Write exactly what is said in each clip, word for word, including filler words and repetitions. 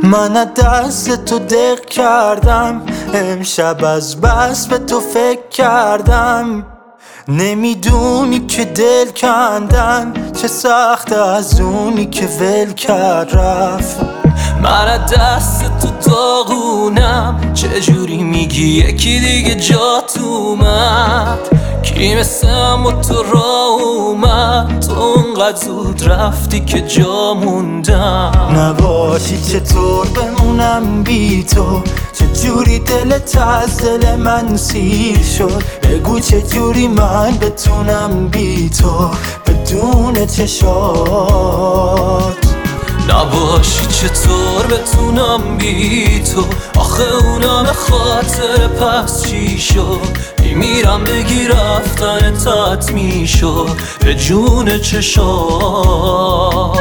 من از دست تو دق کردم، امشب از بس به تو فکر کردم. نمیدونی که دل کندن چه سخت از اونی که ول کرد رفت. من از دست تو داغونم، چجوری میگی یکی دیگه جات اومد؟ کی مثل و تو را اومد؟ تو اونقدر زود رفتی که جا موندم. نباشی چطور بمونم بی تو؟ چجوری دلت از دل من سیر شد؟ بگو چجوری من بتونم بی تو بدون چشات؟ نباشی چطور بتونم بی تو؟ آخه اونا به خاطر پس چی شد؟ میمیرم بگی رفتن تات میشد به جون چشات.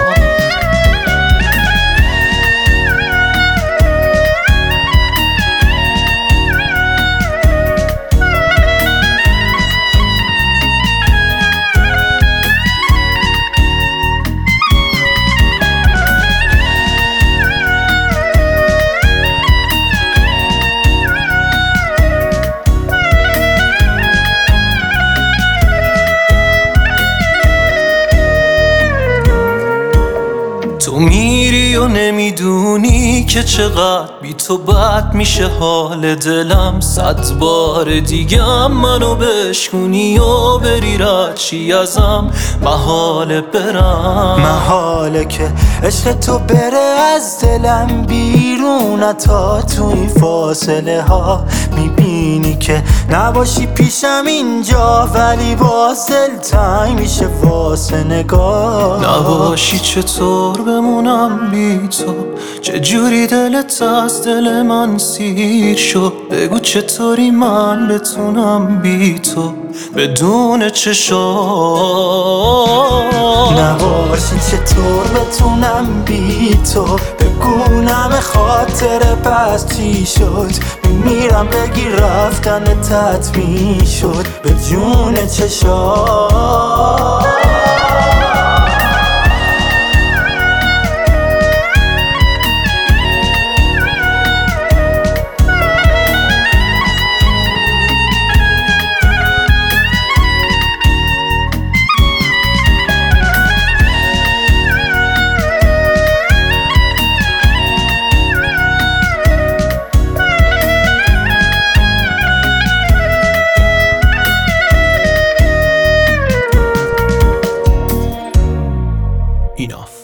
تو میری و نمیدونی که چقدر بی تو بد میشه حال دلم. صد بار دیگه منو بشکونی و بری رچی ازم، محاله برم. محاله که عشق تو بره از دلم بیرون، تا تو این فاصله ها میبینی که نباشی پیشم اینجا، ولی باز دل تنگ میشه واسه نگاه. نباشی چطور بمونم بی تو؟ چجوری دلت از دل من سیر شد؟ بگو چطوری من بتونم بی تو بدون چشات؟ نباشی چطور بتونم بی تو؟ بگو نم خاطر پس چی شد؟ میمیرم بگی رفتن تت می شد به جون چشات. Enough.